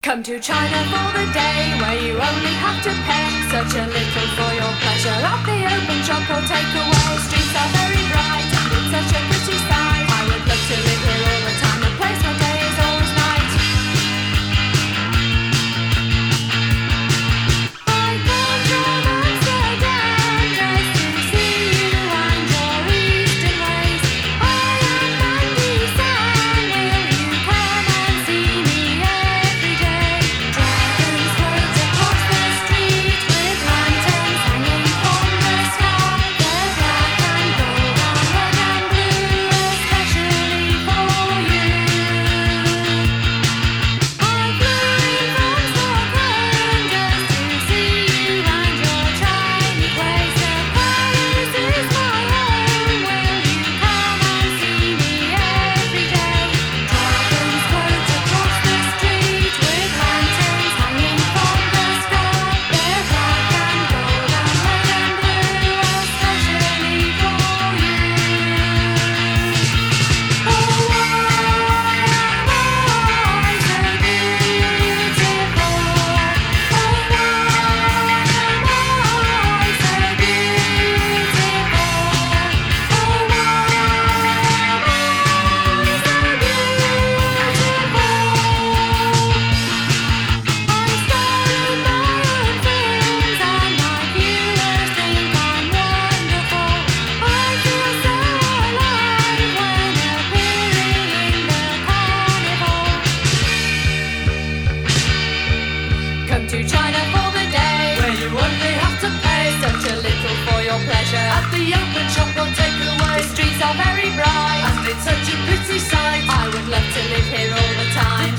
Come to China for the day where you only have to pay such a little for your pleasure. At the open shop or take away, streets are very bright and it's such a pretty sight. I would love to live here all the time. The place my day is always night. I come from Amsterdam just to see you and your Eastern ways. I am Mandy San. Will you come and see me every day? Dragons float across the street with lanterns hanging from the sky. They're black and gold and red and blue, especially for you. I flew in from Stockholm just to see you and your tiny place. The Paris is my home. Will you come and see me every day? Dragons float across the street with lanterns hanging from the sky. They're black and gold and red and blue, especially for you. Oh, why am I so beautiful? Oh, why am I so beautiful? Oh, why am I so beautiful? I'm starring my own films and my viewers think I'm wonderful. I feel so alive when appearing in the carnival. Come to China for the day where you only have to pay such a little for your pleasure. At the open shop or take away, the streets are very bright and it's such a pretty sight. I would love to live here all the time.